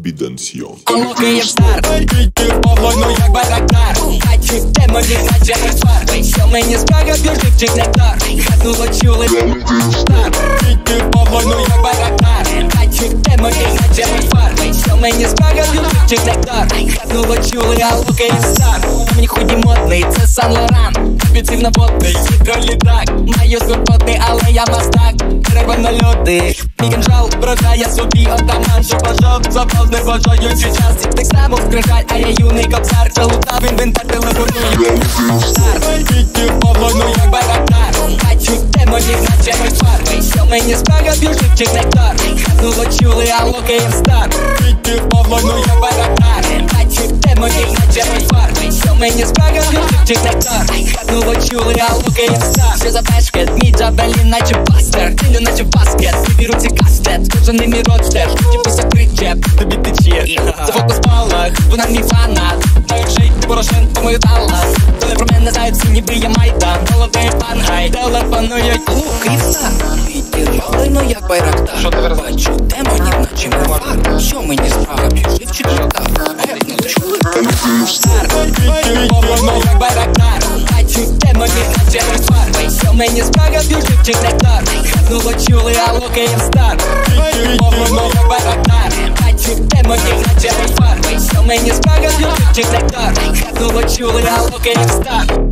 Bidension. Алло, Київстар, тільки по войну, як Байрактар. Бачу, демонів, наче рефар. Що мені скаже, біжить нектар. Хатнуло чули, Київстар, тільки по войну, як Байрактар. Бачу, демонів, наче рефар. Що мені скаже, біжить нектар. Хатнуло чули, алло, Київстар. Мені худі модний, це Сан-Лоран. Підсів на водний, гідролітак. Маю скорпотний, але я мастак. Треба на льоди, мій кинжал вражає собі отаман. Що бажав, запал не бажаючи час. Так само скрижаль, а я юний кобзар. Залутав інвентар, телефоную. Тільки по войну, як Байрактар. Бачу, демонів, наче рефар. Що мені скаже, біжить чи нектар. Хатнуло чули, алло, Київстар. Тільки по войну, як Байрактар. Бачу, демонів, наче рефар. Що мені скаже, біжить чи нектар. Хатнуло чули, алло, Київстар. Що за бешкет, мій джабелі, наче пастер. Тілю, наче баскет, в руці кастет. Кожаний мій родстер, тіпуся причеп. Тобі тече, за фокус палах. Вона мій фанат, так жить Порошенко мою талас. Коли про мене знають всі, ніби я Майдан. Головний пангай, телефонують. Алло, Київстар, відірвалено, як Байрактар. Що ти зараз? Бачу демонів, наче рефар. Що мені справа, біжив чи нектар. Гепно, чули? Київстар, відірвалено, як Байрактар. Бачу демонів, наче рефар. Що мені справа, біжив чи нектар. Хатнуло чули, алло, Київстар. Відірвалено, як Байрактар. Бачу демонів, наче рефар. Що мені справа, біжив чи нектар. Хатнуло чули, алло, Київстар.